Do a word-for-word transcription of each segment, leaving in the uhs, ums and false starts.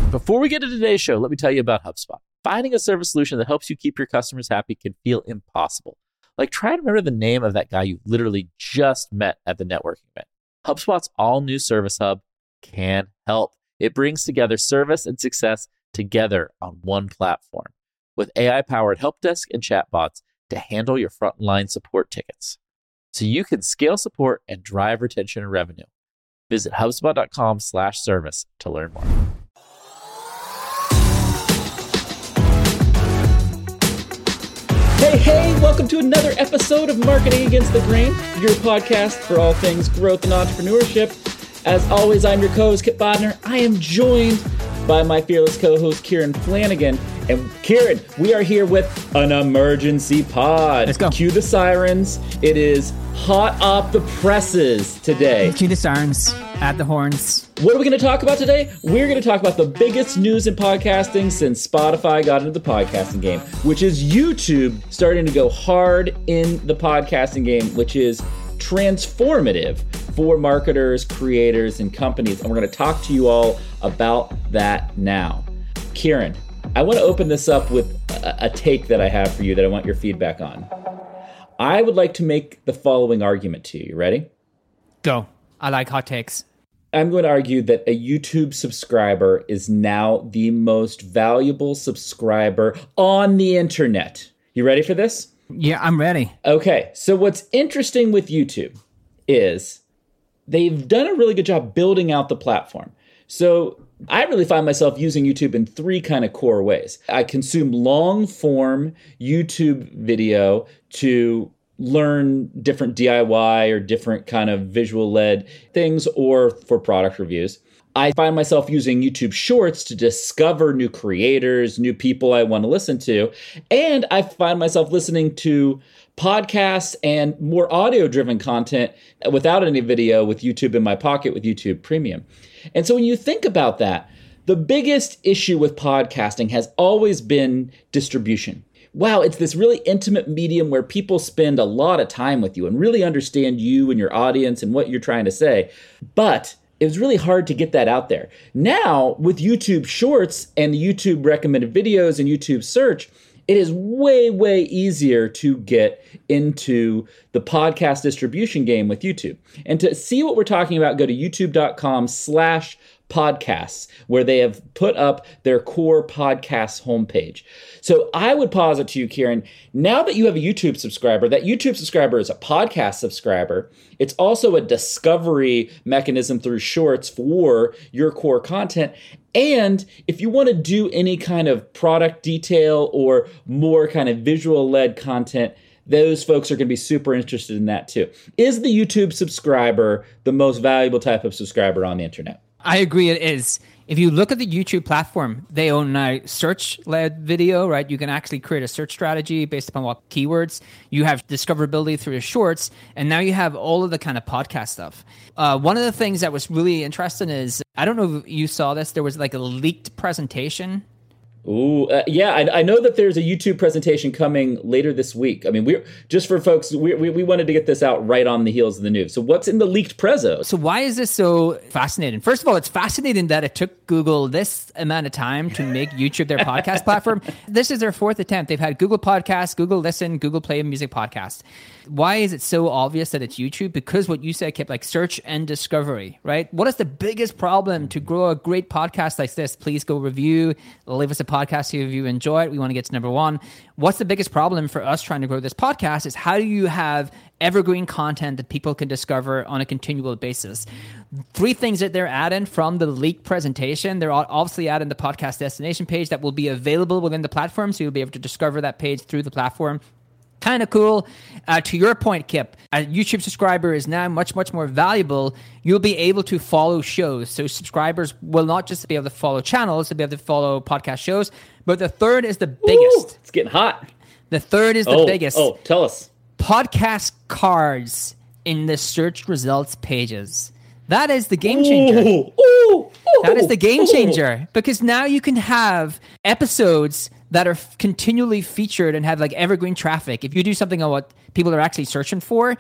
Before we get to today's show, let me tell you about HubSpot. Finding a service solution that helps you keep your customers happy can feel impossible. Like, try to remember the name of that guy you literally just met at the networking event. HubSpot's all-new Service Hub can help. It brings together service and success together on one platform with A I-powered help desk and chatbots to handle your frontline support tickets, so you can scale support and drive retention and revenue. Visit HubSpot.com slash service to learn more. Hey, hey, welcome to another episode of Marketing Against the Grain, your podcast for all things growth and entrepreneurship. As always, I'm your co-host, Kip Bodner. I am joined by my fearless co-host, Kieran Flanagan. And Kieran, we are here with an emergency pod. Let's go. Cue the sirens. It is hot off the presses today. Cue the sirens, add the horns. What are we going to talk about today? We're going to talk about the biggest news in podcasting since Spotify got into the podcasting game, which is YouTube starting to go hard in the podcasting game, which is transformative for marketers, creators, and companies. And we're going to talk to you all about that now. Kieran, I want to open this up with a, a take that I have for you that I want your feedback on. I would like to make the following argument to you. Ready? Go. I like hot takes. I'm going to argue that a YouTube subscriber is now the most valuable subscriber on the internet. You ready for this? Yeah, I'm ready. Okay, so what's interesting with YouTube is they've done a really good job building out the platform. So I really find myself using YouTube in three kind of core ways. I consume long form YouTube video to learn different D I Y or different kind of visual led things, or for product reviews. I find myself using YouTube Shorts to discover new creators, new people I want to listen to. And I find myself listening to podcasts and more audio-driven content without any video with YouTube in my pocket with YouTube Premium. And so when you think about that, the biggest issue with podcasting has always been distribution. Wow, it's this really intimate medium where people spend a lot of time with you and really understand you and your audience and what you're trying to say. But it was really hard to get that out there. Now, with YouTube Shorts and the YouTube recommended videos and YouTube search, it is way, way easier to get into the podcast distribution game with YouTube. And to see what we're talking about, go to youtube.com slash podcasts, where they have put up their core podcasts homepage. So I would posit to you, Kieran, now that you have a YouTube subscriber, that YouTube subscriber is a podcast subscriber. It's also a discovery mechanism through Shorts for your core content. And if you want to do any kind of product detail or more kind of visual-led content, those folks are going to be super interested in that too. Is the YouTube subscriber the most valuable type of subscriber on the internet? I agree it is. If you look at the YouTube platform, they own a search-led video, right? You can actually create a search strategy based upon what keywords. You have discoverability through the shorts, and now you have all of the kind of podcast stuff. Uh, one of the things that was really interesting is, I don't know if you saw this, there was like a leaked presentation. Ooh, uh, yeah, I, I know that there's a YouTube presentation coming later this week. I mean, we're just for folks, we, we we wanted to get this out right on the heels of the news. So what's in the leaked prezzo? So why is this so fascinating? First of all, it's fascinating that it took Google this amount of time to make YouTube their podcast platform. This is their fourth attempt. They've had Google Podcasts, Google Listen, Google Play Music Podcast. Why is it so obvious that it's YouTube? Because what you said, Kip, like search and discovery, right? What is the biggest problem to grow a great podcast like this? Please go review, leave us a podcast if you enjoy it. We want to get to number one. What's the biggest problem for us trying to grow this podcast is how do you have evergreen content that people can discover on a continual basis? Three things that they're adding from the leaked presentation. They're obviously adding the podcast destination page that will be available within the platform, so you'll be able to discover that page through the platform. Kind of cool. Uh, to your point, Kip, a YouTube subscriber is now much, much more valuable. You'll be able to follow shows. So subscribers will not just be able to follow channels, they'll be able to follow podcast shows. But the third is the biggest. Ooh, it's getting hot. The third is the oh, biggest. Oh, tell us. Podcast cards in the search results pages. That is the game changer. Ooh, ooh, ooh, that is the game changer. Ooh. Because now you can have episodes that are f- continually featured and have like evergreen traffic. If you do something on what people are actually searching for,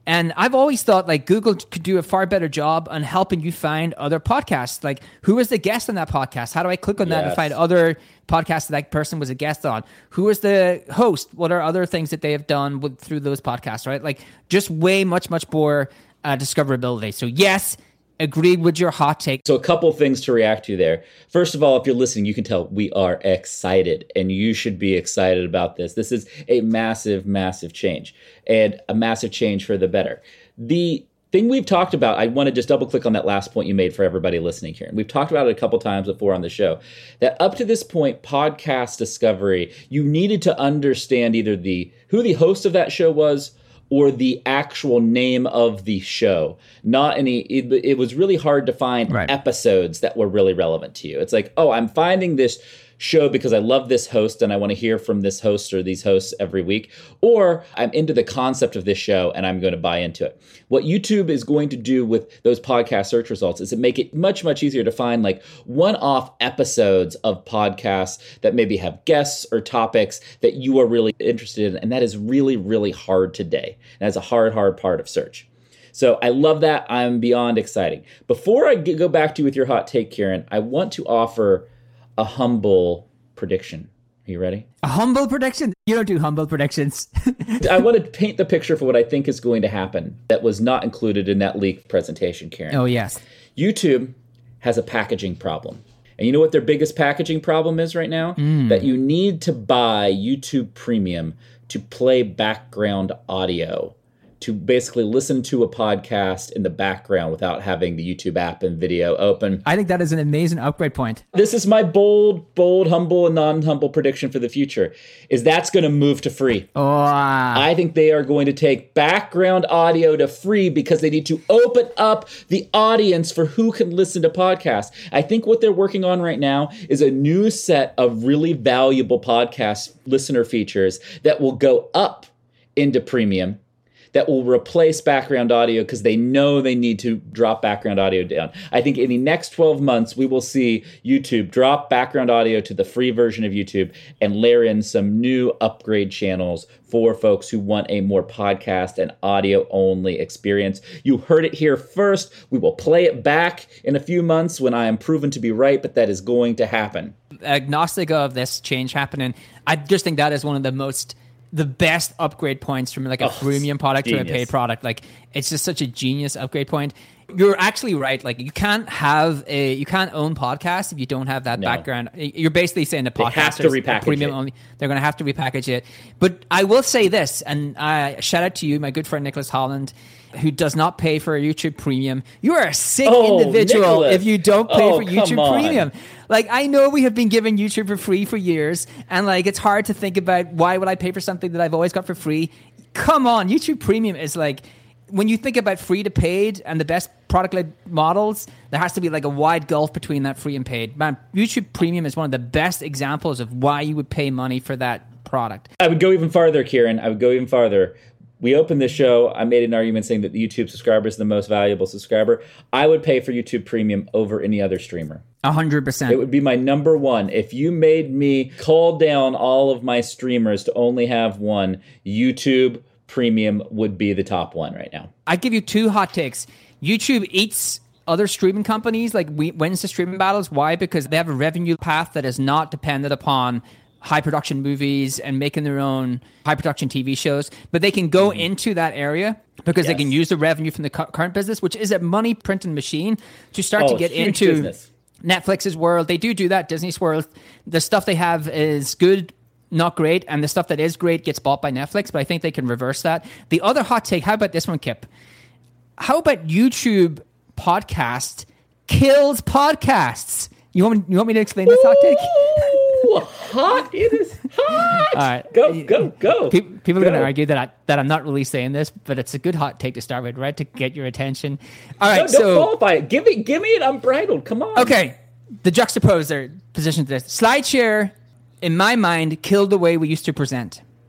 And I've always thought like Google could do a far better job on helping you find other podcasts. Like, who is the guest on that podcast? How do I click on that Yes. and find other podcasts that that person was a guest on? Who is the host? What are other things that they have done with, through those podcasts, right? Like, just way much, much more uh, discoverability. So yes, agreed with your hot take. So a couple things to react to there. First of all, if you're listening, you can tell we are excited, and you should be excited about this. This is a massive, massive change, and a massive change for the better. The thing we've talked about, I want to just double click on that last point you made for everybody listening here. And we've talked about it a couple times before on the show, that up to this point, podcast discovery, you needed to understand either the who the host of that show was, or the actual name of the show. Not any, it, it was really hard to find Right. episodes that were really relevant to you. It's like, oh, I'm finding this show because I love this host and I want to hear from this host or these hosts every week, or I'm into the concept of this show and I'm going to buy into it. What YouTube is going to do with those podcast search results is it make it much, much easier to find like one-off episodes of podcasts that maybe have guests or topics that you are really interested in. And that is really, really hard today. That's a hard, hard part of search. So I love that. I'm beyond exciting. Before I go back to you with your hot take, Kieran, I want to offer a humble prediction. Are you ready? A humble prediction? You don't do humble predictions. I want to paint the picture for what I think is going to happen that was not included in that leaked presentation, Kieran. Oh, yes. YouTube has a packaging problem. And you know what their biggest packaging problem is right now? Mm. That you need to buy YouTube Premium to play background audio, to basically listen to a podcast in the background without having the YouTube app and video open. I think that is an amazing upgrade point. This is my bold, bold, humble, and non-humble prediction for the future, is that's going to move to free. Oh, uh, I think they are going to take background audio to free because they need to open up the audience for who can listen to podcasts. I think what they're working on right now is a new set of really valuable podcast listener features that will go up into premium, that will replace background audio because they know they need to drop background audio down. I think in the next twelve months, we will see YouTube drop background audio to the free version of YouTube and layer in some new upgrade channels for folks who want a more podcast and audio-only experience. You heard it here first. We will play it back in a few months when I am proven to be right, but that is going to happen. Agnostic of this change happening, I just think that is one of the most... the best upgrade points from like a oh, freemium product genius. to a paid product. Like, it's just such a genius upgrade point. You're actually right. Like, you can't have a, you can't own podcasts if you don't have that no. background. You're basically saying the podcast they have to repackage premium it. only. They're going to have to repackage it. But I will say this, and I shout out to you, my good friend Nicholas Holland, who does not pay for a YouTube Premium. You are a sick oh, individual Nicholas. if you don't pay oh, for YouTube on. Premium. Like, I know we have been giving YouTube for free for years, and like, it's hard to think about why would I pay for something that I've always got for free. Come on, YouTube Premium is like, when you think about free to paid and the best product-led models, there has to be like a wide gulf between that free and paid. Man, YouTube Premium is one of the best examples of why you would pay money for that product. I would go even farther, Kieran. I would go even farther. We opened this show. I made an argument saying that the YouTube subscriber is the most valuable subscriber. I would pay for YouTube Premium over any other streamer. A hundred percent. It would be my number one. If you made me call down all of my streamers to only have one, YouTube Premium would be the top one right now. I give you two hot takes. YouTube eats other streaming companies, like we wins the streaming battles. Why? Because they have a revenue path that is not dependent upon high production movies and making their own high production T V shows, but they can go mm-hmm. into that area because yes. they can use the revenue from the cu- current business, which is a money printing machine, to start oh, to get into business. Netflix's world. They do do that. Disney's world. The stuff they have is good, not great, and the stuff that is great gets bought by Netflix, but I think they can reverse that. The other hot take, how about this one, Kip? How about YouTube podcast kills podcasts? You want me, you want me to explain this hot take? Hot, it is hot. All right, go, go, go. People, people go. are going to argue that I, that I'm not really saying this, but it's a good hot take to start with, right? To get your attention. All right, no, so don't qualify it. Give me, give me it unbridled. Come on. Okay, the juxtaposer position to this SlideShare, in my mind, killed the way we used to present.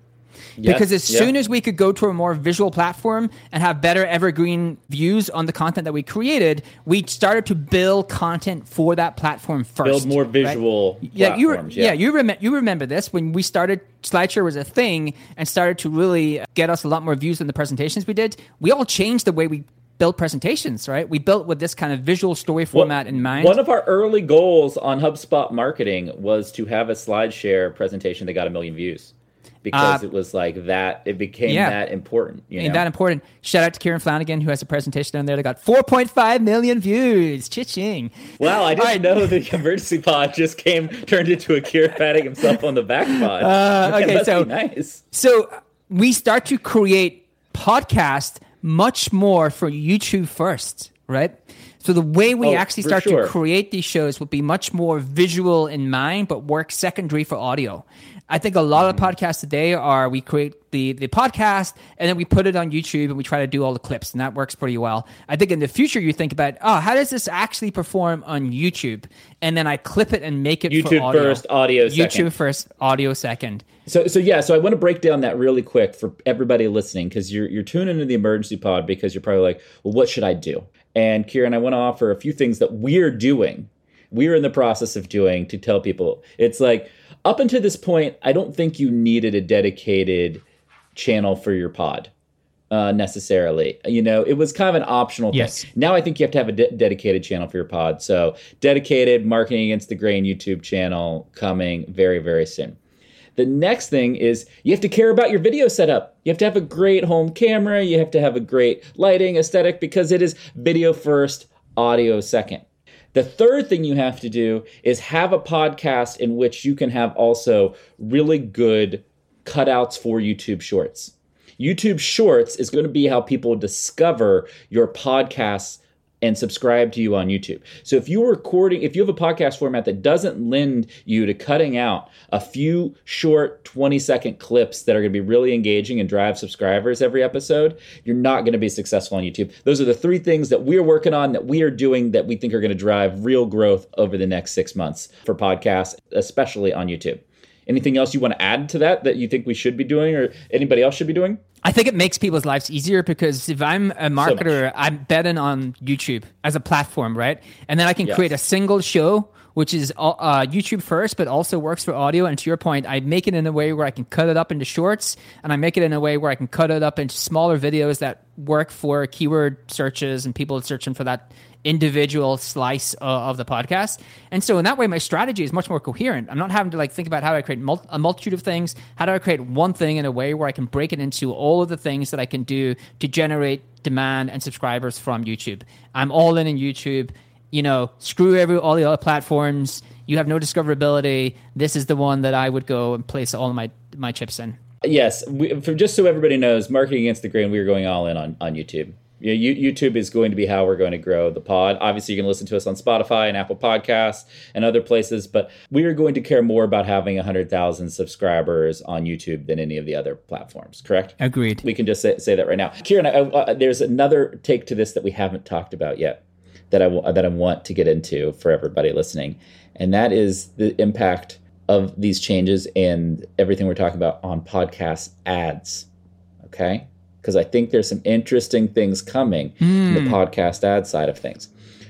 Yes, because as yeah. soon as we could go to a more visual platform and have better evergreen views on the content that we created, we started to build content for that platform first. Build more visual right? yeah, you re- platforms. yeah, Yeah, you, rem- you remember this when we started, SlideShare was a thing and started to really get us a lot more views than the presentations we did. We all changed the way we built presentations, right? We built with this kind of visual story format well, in mind. One of our early goals on HubSpot marketing was to have a SlideShare presentation that got a million views because uh, it was like that. It became yeah, that important. You know? And that important. Shout out to Kieran Flanagan, who has a presentation on there that got four point five million views. Cha-ching. Wow, I didn't right. know the emergency pod just came, turned into a Kieran patting himself on the back pod. Uh, okay, so, nice. So we start to create podcasts much more for YouTube first, right? So the way we oh, actually start sure. to create these shows will be much more visual in mind, but work secondary for audio. I think a lot mm-hmm. of podcasts today are we create the, the podcast and then we put it on YouTube and we try to do all the clips, and that works pretty well. I think in the future you think about, oh, how does this actually perform on YouTube? And then I clip it and make it YouTube for audio. first, audio second. YouTube first, audio second. So, so yeah, so I want to break down that really quick for everybody listening, because you're you're tuning into the emergency pod because you're probably like, well, what should I do? And Kieran, I want to offer a few things that we're doing. We're in the process of doing to tell people. It's like, up until this point, I don't think you needed a dedicated channel for your pod uh, necessarily. You know, it was kind of an optional yes. thing. Now I think you have to have a de- dedicated channel for your pod. So dedicated Marketing Against the Grain YouTube channel coming very, very soon. The next thing is you have to care about your video setup. You have to have a great home camera. You have to have a great lighting aesthetic, because it is video first, audio second. The third thing you have to do is have a podcast in which you can have also really good cutouts for YouTube Shorts. YouTube Shorts is going to be how people discover your podcasts and subscribe to you on YouTube. So if you're recording, if you have a podcast format that doesn't lend you to cutting out a few short twenty second clips that are going to be really engaging and drive subscribers every episode, you're not going to be successful on YouTube. Those are the three things that we're working on, that we are doing, that we think are going to drive real growth over the next six months for podcasts, especially on YouTube. Anything else you want to add to that that you think we should be doing, or anybody else should be doing? I think it makes people's lives easier, because if I'm a marketer, so I'm betting on YouTube as a platform, right? And then I can yes. create a single show, which is uh, YouTube first, but also works for audio. And to your point, I make it in a way where I can cut it up into shorts, and I make it in a way where I can cut it up into smaller videos that work for keyword searches and people searching for that individual slice uh, of the podcast. And so in that way, my strategy is much more coherent. I'm not having to like think about how do I create mul- a multitude of things. How do I create one thing in a way where I can break it into all of the things that I can do to generate demand and subscribers from YouTube? I'm all in in YouTube. You know, screw every all the other platforms. You have no discoverability. This is the one that I would go and place all of my my chips in. Yes, we, for just so everybody knows, Marketing Against the Grain, we are going all in on, on YouTube. You know, you, YouTube is going to be how we're going to grow the pod. Obviously, you can listen to us on Spotify and Apple Podcasts and other places, but we are going to care more about having one hundred thousand subscribers on YouTube than any of the other platforms, correct? Agreed. We can just say, say that right now. Kieran, I, I, there's another take to this that we haven't talked about yet that I, that I want to get into for everybody listening, and that is the impact of these changes and everything we're talking about on podcast ads, okay? Because I think there's some interesting things coming mm. in the podcast ad side of things.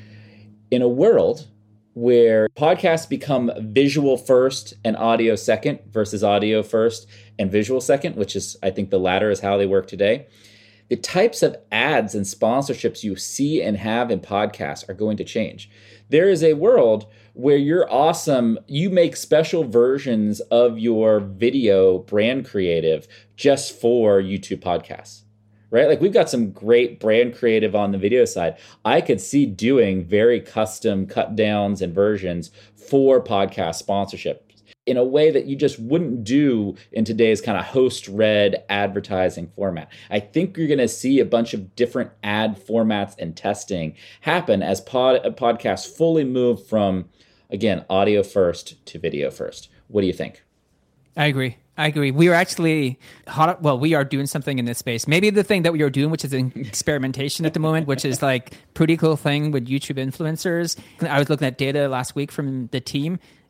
In a world where podcasts become visual first and audio second versus audio first and visual second, which is, I think the latter is how they work today, the types of ads and sponsorships you see and have in podcasts are going to change. There is a world where you're awesome, you make special versions of your video brand creative just for YouTube podcasts, right? Like we've got some great brand creative on the video side. I could see doing very custom cut downs and versions for podcast sponsorship in a way that you just wouldn't do in today's kind of host-read advertising format. I think you're going to see a bunch of different ad formats and testing happen as pod, podcasts fully move from, again, audio first to video first. What do you think? I agree. I agree. We are actually, hot, well, we are doing something in this space. Maybe the thing that we are doing, which is in experimentation at the moment, which is like pretty cool thing with YouTube influencers. I was looking at data last week from the team.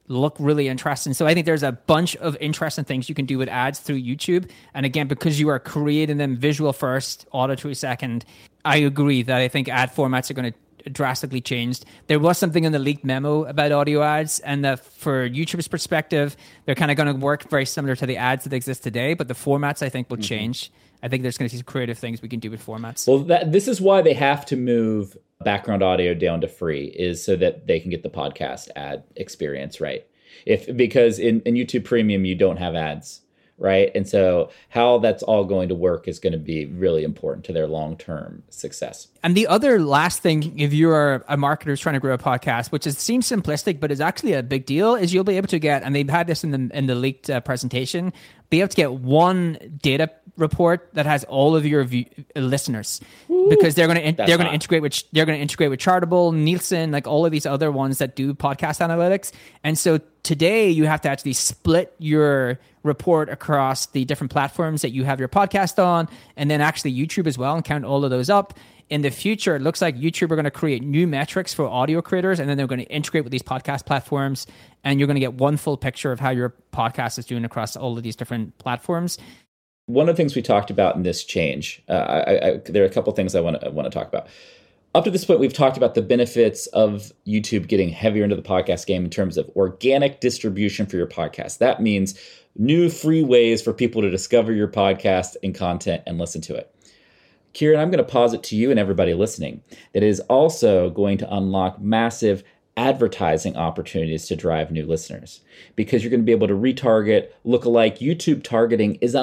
look really interesting. So I think there's a bunch of interesting things you can do with ads through YouTube. And again, because you are creating them visual first, auditory second, I agree that I think ad formats are going to drastically change. There was something in the leaked memo about audio ads, and that for YouTube's perspective, they're kind of going to work very similar to the ads that exist today, but the formats I think will mm-hmm. change. I think there's going to be some creative things we can do with formats. Well, that, this is why they have to move background audio down to free, is so that they can get the podcast ad experience right. If because in, in YouTube Premium, you don't have ads, right? And so how that's all going to work is going to be really important to their long-term success. And the other last thing, if you're a marketer who's trying to grow a podcast, which is, seems simplistic, but is actually a big deal, is you'll be able to get, and they've had this in the in the leaked uh, presentation, be able to get one data report that has all of your view, uh, listeners, Ooh, because they're going to in, they're going to integrate with they're going to integrate with Chartable, Nielsen, like all of these other ones that do podcast analytics. And so today you have to actually split your report across the different platforms that you have your podcast on, and then actually YouTube as well, and count all of those up. In the future, it looks like YouTube are going to create new metrics for audio creators, and then they're going to integrate with these podcast platforms, and you're going to get one full picture of how your podcast is doing across all of these different platforms. One of the things we talked about in this change, uh, I, I, there are a couple of things I want to want to talk about. Up to this point, we've talked about the benefits of YouTube getting heavier into the podcast game in terms of organic distribution for your podcast. That means new free ways for people to discover your podcast and content and listen to it. Kieran, I'm going to posit to you and everybody listening that it is also going to unlock massive advertising opportunities to drive new listeners, because you're going to be able to retarget lookalike. YouTube targeting is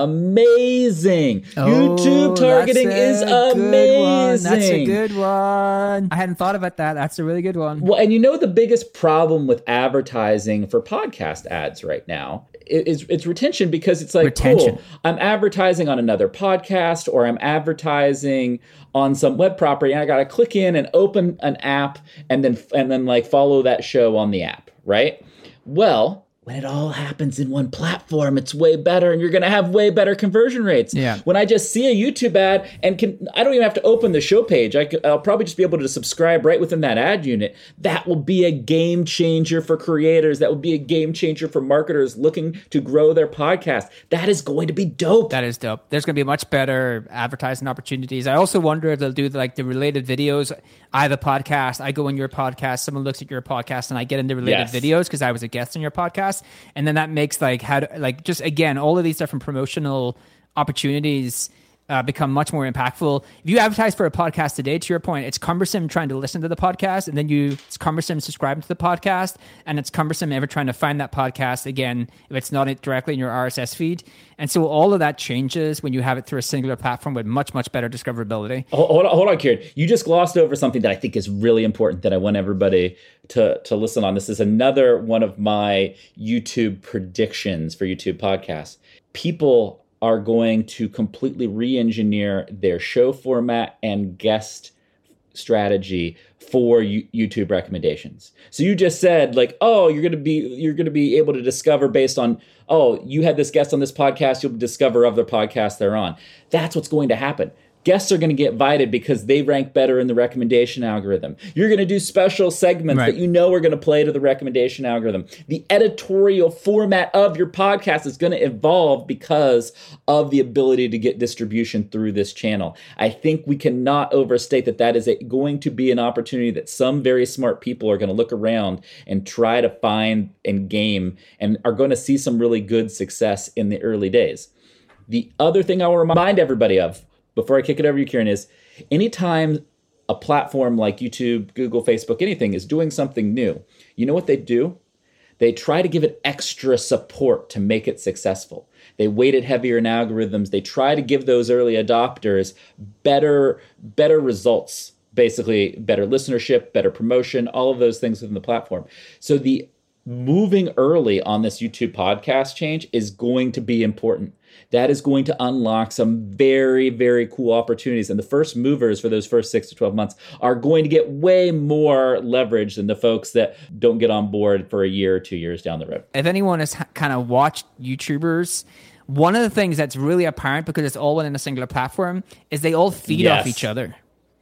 amazing. Oh, YouTube targeting is amazing. One. That's a good one. I hadn't thought about that. That's a really good one. Well, and you know the biggest problem with advertising for podcast ads right now is it's retention, because it's like, retention. Cool, I'm advertising on another podcast, or I'm advertising on some web property, and I got to click in and open an app and then and then like follow that show on the app, right? Well, when it all happens in one platform, it's way better, and you're going to have way better conversion rates. Yeah. When I just see a YouTube ad and can, I don't even have to open the show page. I could, I'll probably just be able to subscribe right within that ad unit. That will be a game changer for creators. That will be a game changer for marketers looking to grow their podcast. That is going to be dope. That is dope. There's going to be much better advertising opportunities. I also wonder if they'll do like the related videos. I have a podcast. I go on your podcast. Someone looks at your podcast, and I get into related yes. videos because I was a guest on your podcast. And then that makes like how to, like just again all of these different promotional opportunities uh, become much more impactful. If you advertise for a podcast today, to your point, it's cumbersome trying to listen to the podcast, and then you it's cumbersome subscribing to the podcast, and it's cumbersome ever trying to find that podcast again if it's not directly in your R S S feed. And so all of that changes when you have it through a singular platform with much, much better discoverability. Hold on, hold on, Kieran. You just glossed over something that I think is really important that I want everybody to, to listen on. This is another one of my YouTube predictions for YouTube podcasts. People are going to completely re-engineer their show format and guest strategy for YouTube recommendations. So you just said like, oh, you're going to be you're going to be able to discover based on, oh, you had this guest on this podcast, you'll discover other podcasts they're on. That's what's going to happen. Guests are going to get invited because they rank better in the recommendation algorithm. You're going to do special segments right. that you know are going to play to the recommendation algorithm. The editorial format of your podcast is going to evolve because of the ability to get distribution through this channel. I think we cannot overstate that that is a, going to be an opportunity that some very smart people are going to look around and try to find and game, and are going to see some really good success in the early days. The other thing I will remind everybody of, before I kick it over to you, Kieran, is anytime a platform like YouTube, Google, Facebook, anything is doing something new, you know what they do? They try to give it extra support to make it successful. They weight it heavier in algorithms. They try to give those early adopters better, better results, basically better listenership, better promotion, all of those things within the platform. So the moving early on this YouTube podcast change is going to be important. That is going to unlock some very, very cool opportunities. And the first movers for those first six to twelve months are going to get way more leverage than the folks that don't get on board for a year or two years down the road. If anyone has kind of watched YouTubers, one of the things that's really apparent, because it's all within a singular platform, is they all feed yes. off each other.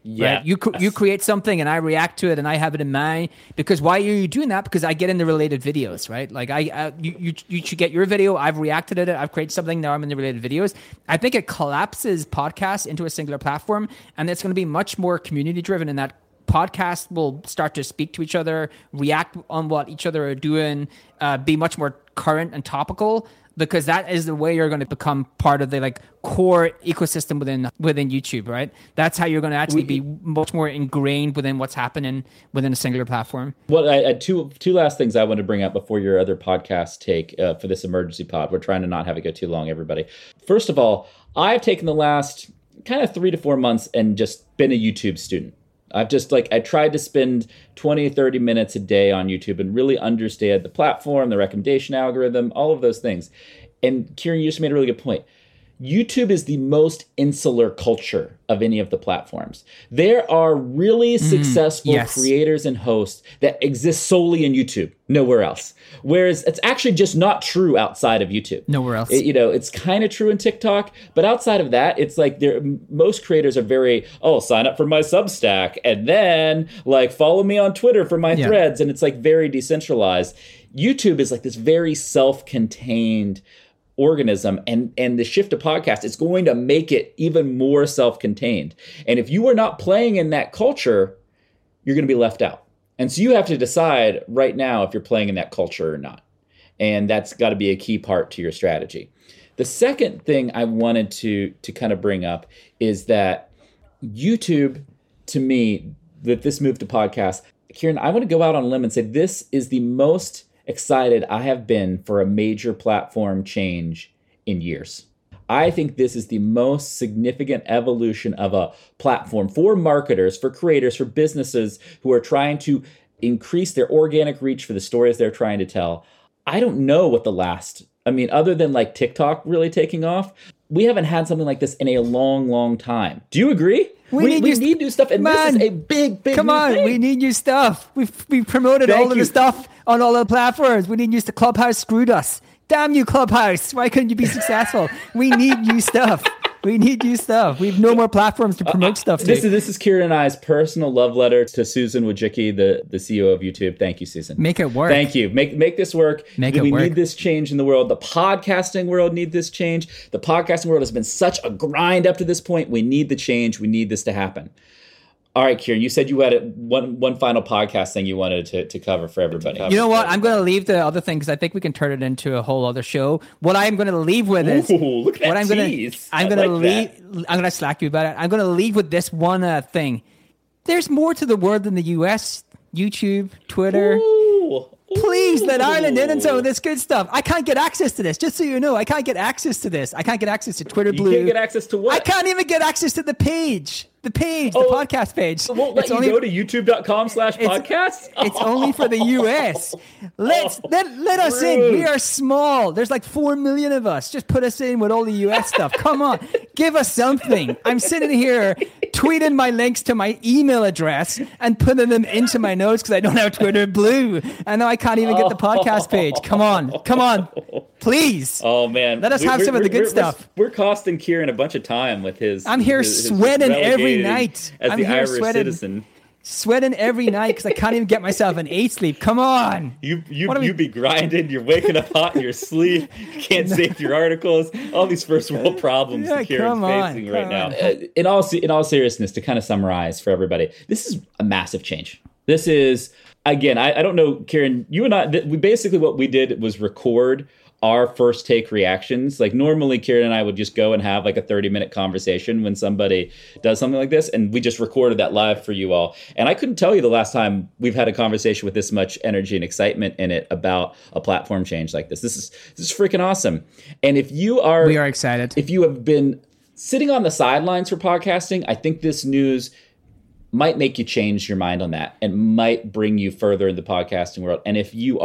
Yeah. Right? You you create something and I react to it and I have it in mind. Because why are you doing that? Because I get in the related videos, right? Like I, I you, you you should get your video. I've reacted to it. I've created something. Now I'm in the related videos. I think it collapses podcasts into a singular platform, and it's going to be much more community driven in that podcasts will start to speak to each other, react on what each other are doing, uh, be much more current and topical. Because that is the way you're going to become part of the like core ecosystem within within YouTube, right? That's how you're going to actually be much more ingrained within what's happening within a singular platform. Well, I had two two last things I want to bring up before your other podcast take uh, for this emergency pod. We're trying to not have it go too long, everybody. First of all, I've taken the last kind of three to four months and just been a YouTube student. I've just like, I tried to spend twenty, thirty minutes a day on YouTube and really understand the platform, the recommendation algorithm, all of those things. And Kieran, you just made a really good point. YouTube is the most insular culture of any of the platforms. There are really mm, successful yes. creators and hosts that exist solely in YouTube, nowhere else. Whereas it's actually just not true outside of YouTube. Nowhere else. It, you know, it's kind of true in TikTok, but outside of that, it's like there. Most creators are very, oh, sign up for my Substack and then like follow me on Twitter for my yeah. threads. And it's like very decentralized. YouTube is like this very self-contained organism, and and the shift to podcast is going to make it even more self-contained. And if you are not playing in that culture, you're going to be left out. And so you have to decide right now if you're playing in that culture or not. And that's got to be a key part to your strategy. The second thing I wanted to to kind of bring up is that YouTube, to me, that this move to podcast, Kieran, I want to go out on a limb and say this is the most excited I have been for a major platform change in years. I think this is the most significant evolution of a platform for marketers, for creators, for businesses who are trying to increase their organic reach for the stories they're trying to tell. I don't know what the last, I mean, other than like TikTok really taking off, we haven't had something like this in a long, long time. Do you agree? We, we, need, we new, need new stuff, and man, this is a big, big Come new on, thing. We need new stuff. We've, we've promoted Thank all of you. the stuff on all the platforms. We need new stuff. Clubhouse screwed us. Damn you, Clubhouse. Why couldn't you be successful? We need new stuff. We need new stuff. We have no more platforms to promote uh, stuff to. This is, this is Kieran and I's personal love letter to Susan Wojcicki, the, the C E O of YouTube. Thank you, Susan. Make it work. Thank you. Make make this work. Make we it work. need this change in the world. The podcasting world needs this change. The podcasting world has been such a grind up to this point. We need the change. We need this to happen. All right, Kieran, you said you had a, one one final podcast thing you wanted to, to cover for everybody. You know what? I'm going to leave the other thing because I think we can turn it into a whole other show. What I'm going to leave with is Ooh, look at that what I'm going to I'm going to like leave. That. I'm going to slack you about it. I'm going to leave with this one uh, thing. There's more to the world than the U S, YouTube, Twitter. Ooh. Please let Ireland in and some of this good stuff. I can't get access to this. Just so you know, I can't get access to this. I can't get access to Twitter Blue. You can't get access to what? I can't even get access to the page. The page, oh, the podcast page. It won't let it's you only, go to youtube.com slash podcast? It's, it's only for the U S. Let's let, let us Rude. in. We are small. There's like four million of us. Just put us in with all the U S stuff. Come on. Give us something. I'm sitting here tweeting my links to my email address and putting them into my notes because I don't have Twitter Blue. And now I can't even get the podcast page. Come on. Come on. Please. Oh, man. Let us have we're, some of the good we're, stuff. We're, we're costing Kieran a bunch of time with his... I'm here his, sweating his every night. As I'm the here Irish sweating, citizen. Sweating every night because I can't even get myself an eight sleep. Come on. You you we... you be grinding. You're waking up hot in your sleep. You can't save your articles. All these first world problems yeah, that Kieran's on, facing right on. now. Uh, in all in all seriousness, to kind of summarize for everybody, this is a massive change. This is, again, I, I don't know, Kieran, you and I, th- we basically what we did was record our first take reactions. Like normally Kieran and I would just go and have like a thirty minute conversation when somebody does something like this. And we just recorded that live for you all. And I couldn't tell you the last time we've had a conversation with this much energy and excitement in it about a platform change like this. This is, this is freaking awesome. And if you are, we are excited. If you have been sitting on the sidelines for podcasting, I think this news might make you change your mind on that and might bring you further in the podcasting world. And if you are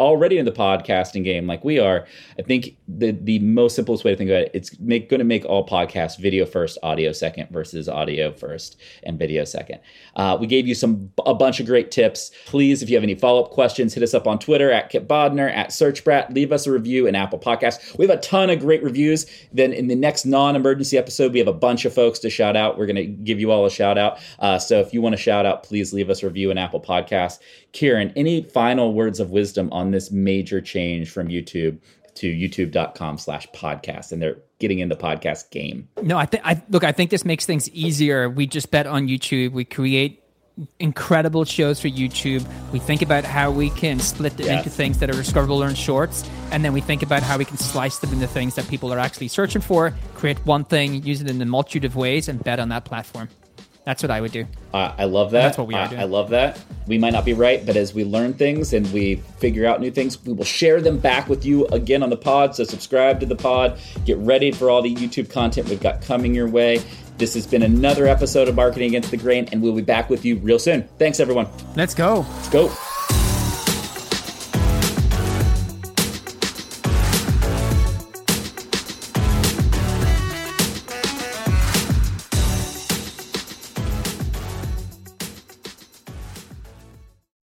already in the podcasting game like we are, I think the the most simplest way to think about it, it's make, going to make all podcasts video first, audio second versus audio first and video second. Uh, we gave you some a bunch of great tips. Please, if you have any follow-up questions, hit us up on Twitter at Kip Bodner, at SearchBrat. Leave us a review in Apple Podcasts. We have a ton of great reviews. Then in the next non-emergency episode, we have a bunch of folks to shout out. We're going to give you all a shout out. Uh, so if you want to shout out, please leave us a review in Apple Podcasts. Kieran, any final words of wisdom on this major change from YouTube to youtube.com slash podcast, and they're getting in the podcast game? No, I think, I look, I think this makes things easier. We just bet on YouTube. We create incredible shows for YouTube. We think about how we can split them yes. into things that are discoverable in shorts, and then we think about how we can slice them into things that people are actually searching for, create one thing, use it in a multitude of ways, and bet on that platform. That's what I would do. Uh, I love that. And that's what we are uh, doing. I love that. We might not be right, but as we learn things and we figure out new things, we will share them back with you again on the pod. So subscribe to the pod. Get ready for all the YouTube content we've got coming your way. This has been another episode of Marketing Against the Grain, and we'll be back with you real soon. Thanks, everyone. Let's go. Let's go.